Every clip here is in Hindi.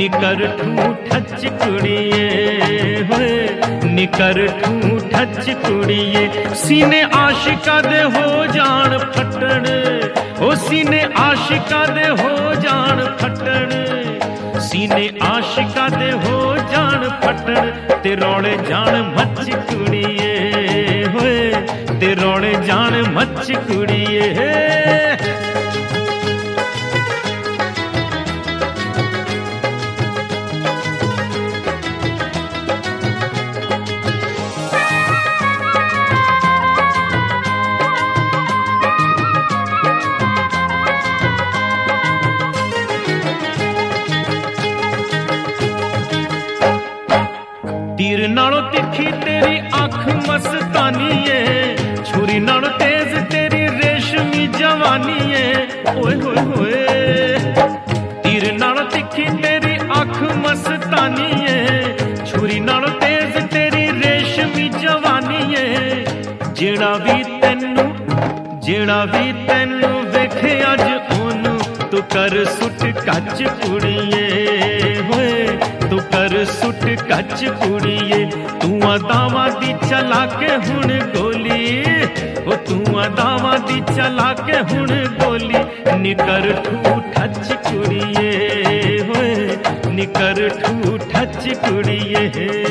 निकर ठू ठच कुड़िए होए निकर ठू ठच कुड़िए सीने आशिका दे हो जान फटण ओ सीने आशिका दे हो जान फटण सीने आशिका दे हो जान फटण ते रोड़े जान मच कुड़िए होए ते रोड़े जान मच कुड़िए तीर नालों तिखी तेरी आँख मस्तानी है छुरी नालों तेज तेरी रेशमी जवानी है ओए होए होए तीर नालों तिखी तेरी आँख मस्तानी है छुरी नालों तेज तेरी रेशमी जवानी है जेड़ा भी तेनू वेखे अज ओनू तू कर सुट कच कुड़िए होए तू कर सुट कच कुड़िए तू अदावां दी चला के हुण गोली ओ तू अदावां दी चला के हुण गोली निकर ठू ठच कुड़िए होए निकर ठू ठच कुड़िए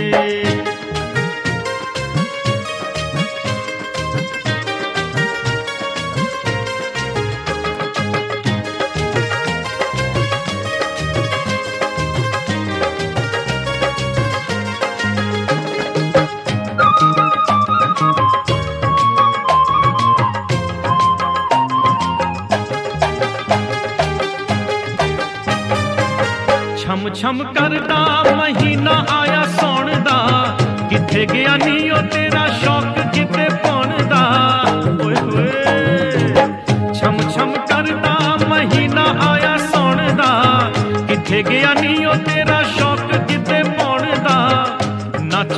छम छम करदा महीना आया सौण दा किथे गया नी ओ तेरा शौक किते पौण दा ओए होए छम छम करदा महीना आया सौण दा किथे गया नी ओ तेरा शौक किते पौण दा नच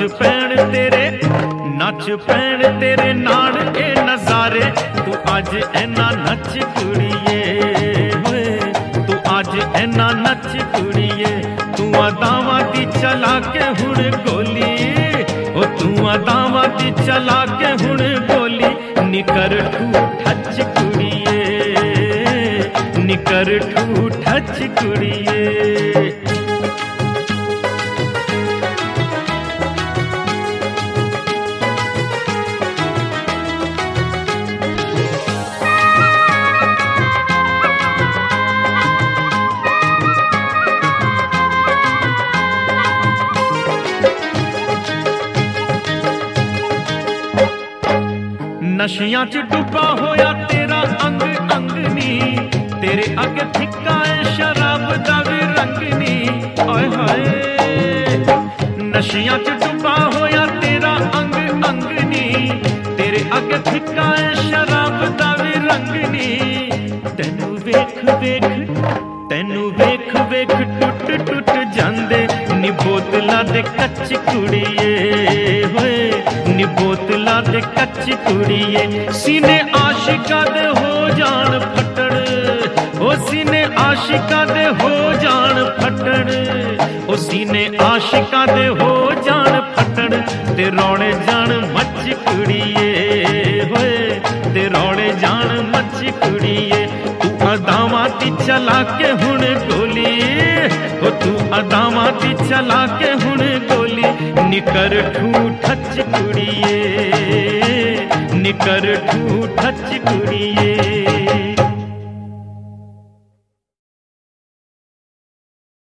पैण तेरे नाल ए नजारे तू अज ऐना नच कुड़िए होए तू अज ऐना नच कुड़िए तू अदावां दी चला के हुण गोली ओ तू अदावां दी चला के हुण गोली निकर ठू ठच कुड़िए निकर ठू ठच कुड़िए नशियां च डुबा होया तेरा अंग अंग नी तेरे अगे फिक्का है शराब दा भी रंग नी ओए हाय नशियां च डुबा होया तेरा अंग अंग नी तेरे अगे फिक्का है शराब दा भी रंग नी तेनू वेख वेख टुट टुट जांदे नी बोतला दे कच कुड़िए होए नी बोतला दे कच कुड़िए सीने आशिका दे हो जान फटण ओ सीने आशिका दे हो जान फटण ओ सीने आशिका दे हो जान फटण ते रोड़े जान मच कुड़िए होए ते रोड़े जान मच कुड़िए तू अदावां दी चला के हुण गोली ओ तू अदावां दी चला के हुण गोली निकर ठू ठच कुड़िए निकर ठू ठच कुड़िए